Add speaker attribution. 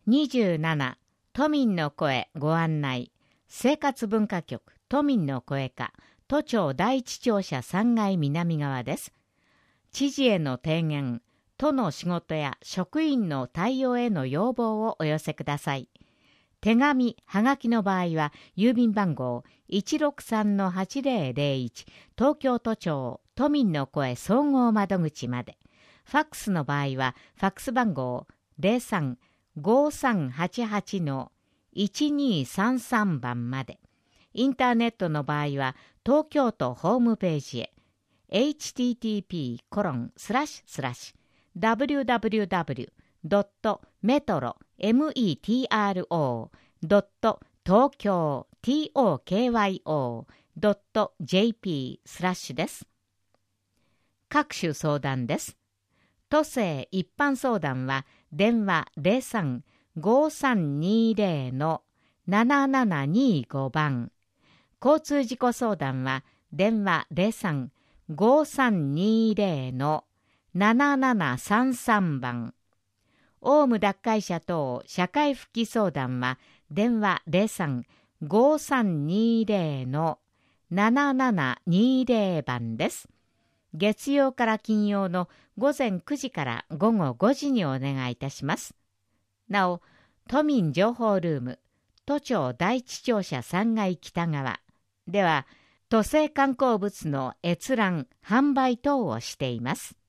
Speaker 1: 27、都民の声ご案内。生活文化局都民の声課、都庁第一庁舎3階南側です。知事への提言、都の仕事や職員の対応への要望をお寄せください。手紙、はがきの場合は、郵便番号 163-8001 東京都庁都民の声総合窓口まで。ファックスの場合は、ファックス番号 03-5388-1233 番まで。インターネットの場合は、東京都ホームページへ。http://www.metro.tokyo.jp/ です。各種相談です。都政一般相談は電話 03-5320-7725 番。交通事故相談は電話 03-5320-7733 番。オウム脱会者等社会復帰相談は電話 03-5320-7720 番です。月曜から金曜の午前9時から午後5時にお願いいたします。なお、都民情報ルーム、都庁第一庁舎3階北側では、都政観光物の閲覧、販売等をしています。